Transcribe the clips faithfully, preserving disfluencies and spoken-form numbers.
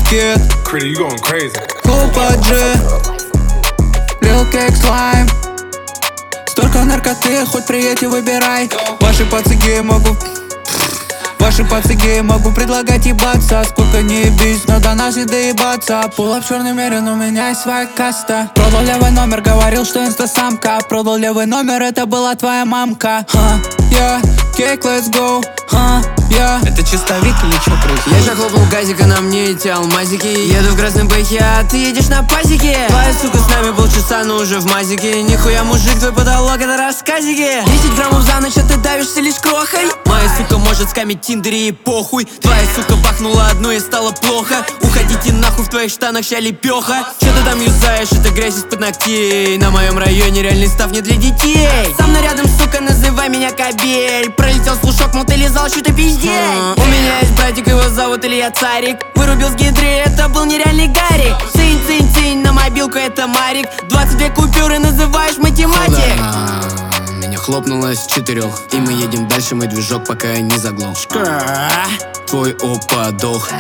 пакет. Critty, you going crazy. Глупо G, Lil Cake Slime. Столько наркоты, хоть приедь и выбирай. Ваши пацыги могу Ваши пацыги могу предлагать ебаться. Сколько не ебись, но до нас не доебаться. Пулап черный мерин, у меня есть своя каста. Продал левый номер, говорил, что инстасамка. Продал левый номер, это была твоя мамка. Ха, я, кейк, let's go. Ха, я. Это чистовик или чё происходит? Я же хлопнул газика, на мне эти алмазики. Еду в красном бэхе, а ты едешь на пазике. Твоя сука с нами полчаса, но уже в мазике. Нихуя, мужик, твой потолок, это рассказики. Десять граммов за ночь, а ты давишься лишь крохой. Моя сука может скамить в тиндере и похуй. Твоя сука бахнула одну и стало плохо. Уходите нахуй, в твоих штанах ща лепёха. Чё ты там юзаешь, это грязь из-под ногтей. На моем районе реальный став не для детей. Со мной рядом, сука, называй меня кобель. Пролетел слушок, мол, ты лизал, что ты пиздец. У меня есть братик, его зовут Илья Царик. Вырубил с гидры, это был нереальный Гарик. Цинь, цинь, цинь, на мобилку это Марик. двадцать две купюры, называешь математик. Меня хлопнуло с четырех, и мы едем дальше, мой движок пока не заглох. Твой опа дох.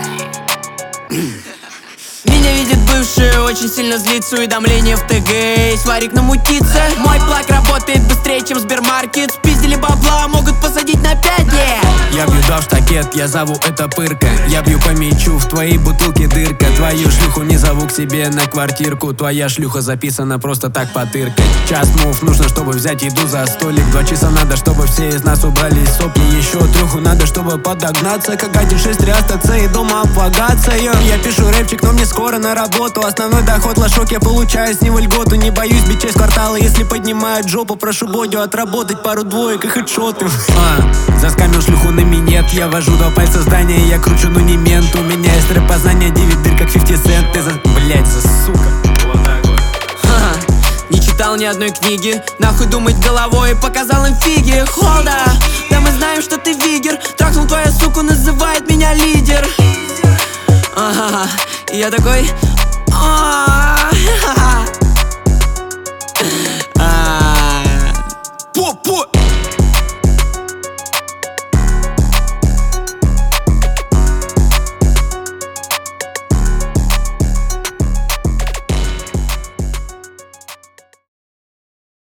Меня видит бывший, очень сильно злится. Уведомление в ТГ, сварик намутится. Мой плак работает быстрее, чем Сбермаркет. Спиздили бабла, могут посадить на пять лет. Я бью два в штакет, я зову это пырка. Я бью по мячу, в твоей бутылке дырка. Твою шлюху не зову к себе на квартирку. Твоя шлюха записана просто так потыркать. Час мув, нужно, чтобы взять еду за столик. Два часа надо, чтобы все из нас убрали сопли. Еще треху надо, чтобы подогнаться. Как один шесть три остаться и дома облагаться. Йо. Я пишу рэпчик, но мне скоро на работу. Основной доход лошок, я получаю с него льготу. Не боюсь бить часть квартала, если поднимают жопу. Прошу бодю отработать пару двоек и хедшоты. а, Заскамил шлюху на минет. Я вожу два пальца здания, я кручу, но не мент. У меня есть рэп-познание, девять дыр, как фифти цент. Ты за... блять, за сука. Вот так вот. Ха-ха. Не читал ни одной книги, нахуй думать головой, показал им фиги. Холда, да мы знаем, что ты вигер. Трахнул твою суку, называет меня лидер. Ага, и я такой... А-а-а.